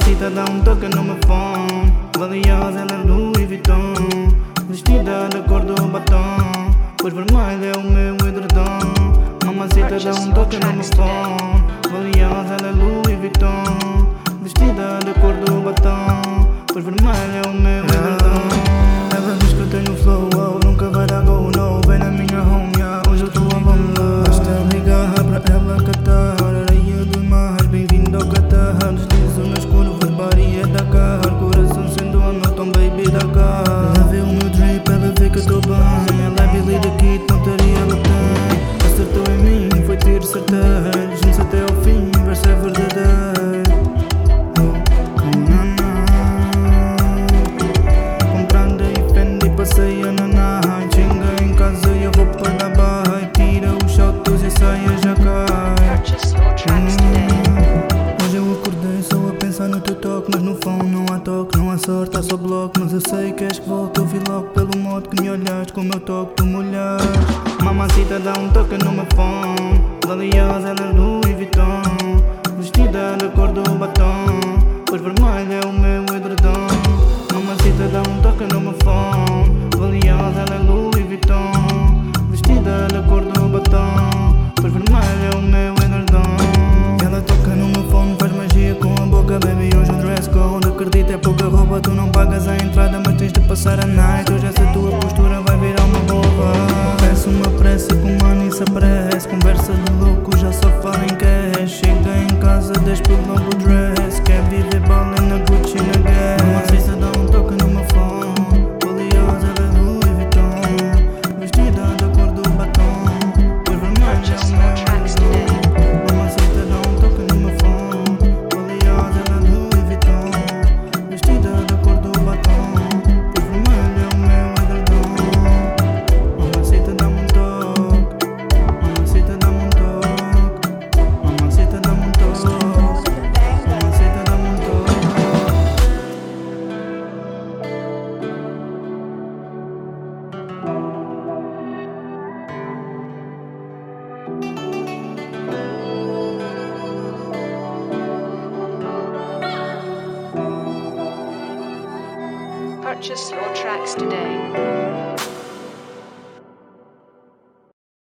Mamacita dá um toque no meu fone. Valiosa, ela é Louis Vuitton. Vestida da cor do batom, pois vermelho é o meu edredom. Mamacita dá um toque no meu fone. Valiosa, ela é Louis Vuitton. Vestida da cor do batom, pois vermelho é o meu edredom. Ela diz que eu tenho flow, oh, nunca vai dar go, no. Vem na minha home, yeah, hoje eu tô a bomba. Basta ligar pra ela catar, areia do mar, bem-vindo ao Qatar. Deslizo nas curvas, Bahia é Dakar. Coração sendo Hamilton, baby Dakar. Ela vê o meu drip, ela vê que eu tô bem. Ela é Billy da Kid, pontaria ela tem. Acertou em mim, foi tiro certeiro. Juntos até ao fim, verso é verdadeiro. Comprando e Fendi, passeia na night. Chinga em casa e a roupa na barra. E tira os saltos e sai a já cai. Hoje eu acordei só a pensar no teu toque. Mas no phone não há toque, não há sorte, há só bloco. Mas eu sei que és que volta, eu vi logo pelo modo que me olhaste. Com o meu toque tu me olhaste. Mamacita dá um toque no meu phone. Valiosa, ela é Louis Vuitton. Vestida da cor do batom, pois vermelho é o meu edredom. Mamacita dá um toque no meu phone. Valiosa, ela é Louis Vuitton. Vestida da cor do batom, pois vermelho é o meu edredom. Ela toca no meu phone, faz magia com a boca. Baby, hoje o dress code, acredita é pouca roupa. Tu não pagas a entrada, mas tens de passar a night. Hoje essa tua postura vai virar uma boba. Peço uma pressa com mano e se aparece. Conversa de louco, já só fala em cash. Chega em casa, despe logo o dress. Quer viver bala na Gucci, na Guess. Mamacita dá um toque no meu phone. Valiosa, ela é Louis Vuitton. Vestida da cor do batom, pois vermelho é o meu edredom. Mamacita dá um toque no meu phone. Valiosa, ela é Louis Vuitton. Vestida da cor do batom, pois vermelho é o meu edredom. Mamacita dá-me um toque. Mamacita dá-me um toque. Mamacita dá-me um toque. Mamacita dá-me um toque. Purchase your tracks today.